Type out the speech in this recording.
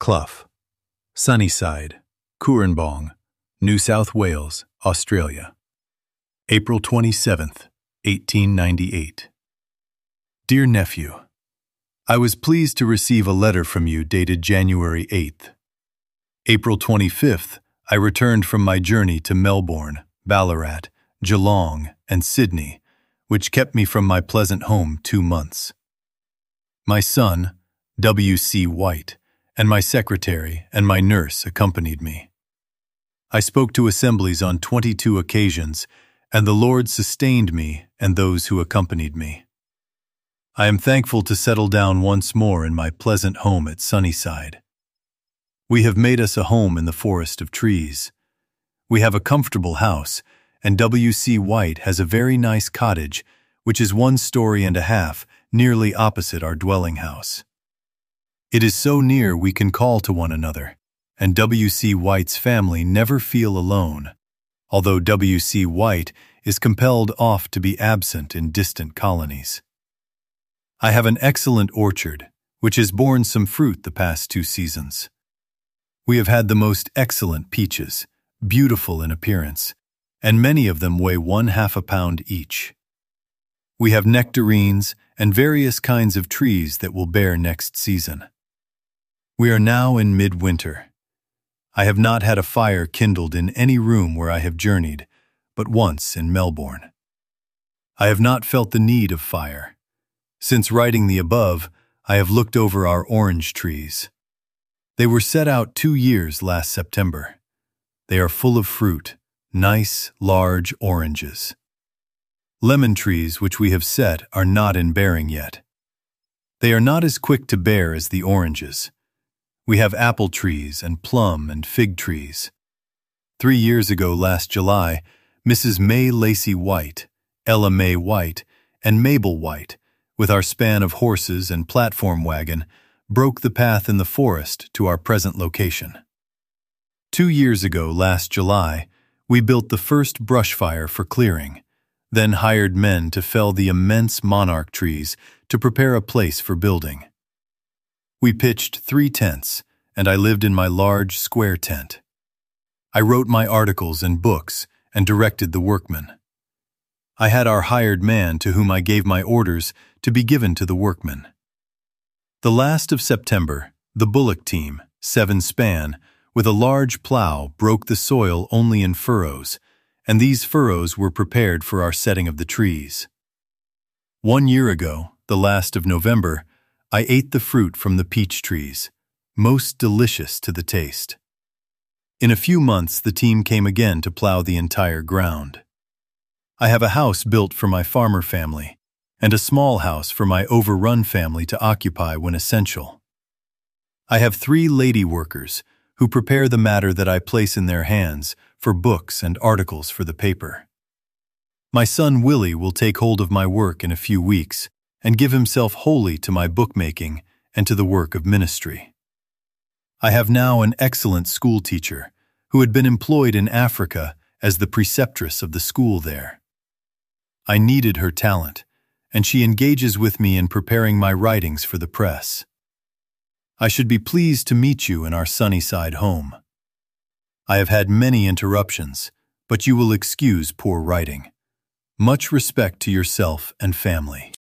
Clough, Sunnyside, Cooranbong, New South Wales, Australia. April 27th, 1898. Dear Nephew, I was pleased to receive a letter from you dated January 8th. April 25th, I returned from my journey to Melbourne, Ballarat, Geelong, and Sydney, which kept me from my pleasant home 2 months. My son, W.C. White, and my secretary and my nurse accompanied me. I spoke to assemblies on 22 occasions, and the Lord sustained me and those who accompanied me. I am thankful to settle down once more in my pleasant home at Sunnyside. We have made us a home in the forest of trees. We have a comfortable house, and W.C. White has a very nice cottage, which is 1.5 stories, nearly opposite our dwelling house. It is so near we can call to one another, and W.C. White's family never feel alone, although W.C. White is compelled oft to be absent in distant colonies. I have an excellent orchard, which has borne some fruit the past 2 seasons. We have had the most excellent peaches, beautiful in appearance, and many of them weigh 1/2 pound each. We have nectarines and various kinds of trees that will bear next season. We are now in midwinter. I have not had a fire kindled in any room where I have journeyed, but once in Melbourne. I have not felt the need of fire. Since writing the above, I have looked over our orange trees. They were set out 2 years last September. They are full of fruit, nice, large oranges. Lemon trees which we have set are not in bearing yet. They are not as quick to bear as the oranges. We have apple trees and plum and fig trees. 3 years ago last July, Mrs. May Lacey White, Ella May White, and Mabel White, with our span of horses and platform wagon, broke the path in the forest to our present location. 2 years ago last July, we built the first brush fire for clearing, then hired men to fell the immense monarch trees to prepare a place for building. We pitched 3 tents, and I lived in my large square tent. I wrote my articles and books and directed the workmen. I had our hired man to whom I gave my orders to be given to the workmen. The last of September, the bullock team, 7 span, with a large plow broke the soil only in furrows, and these furrows were prepared for our setting of the trees. 1 year ago, the last of November, I ate the fruit from the peach trees, most delicious to the taste. In a few months the team came again to plow the entire ground. I have a house built for my farmer family, and a small house for my overrun family to occupy when essential. I have 3 lady workers who prepare the matter that I place in their hands for books and articles for the paper. My son Willie will take hold of my work in a few weeks and give himself wholly to my bookmaking and to the work of ministry. I have now an excellent school teacher who had been employed in Africa as the preceptress of the school there. I needed her talent, and she engages with me in preparing my writings for the press. I should be pleased to meet you in our Sunnyside home. I have had many interruptions, but you will excuse poor writing. Much respect to yourself and family.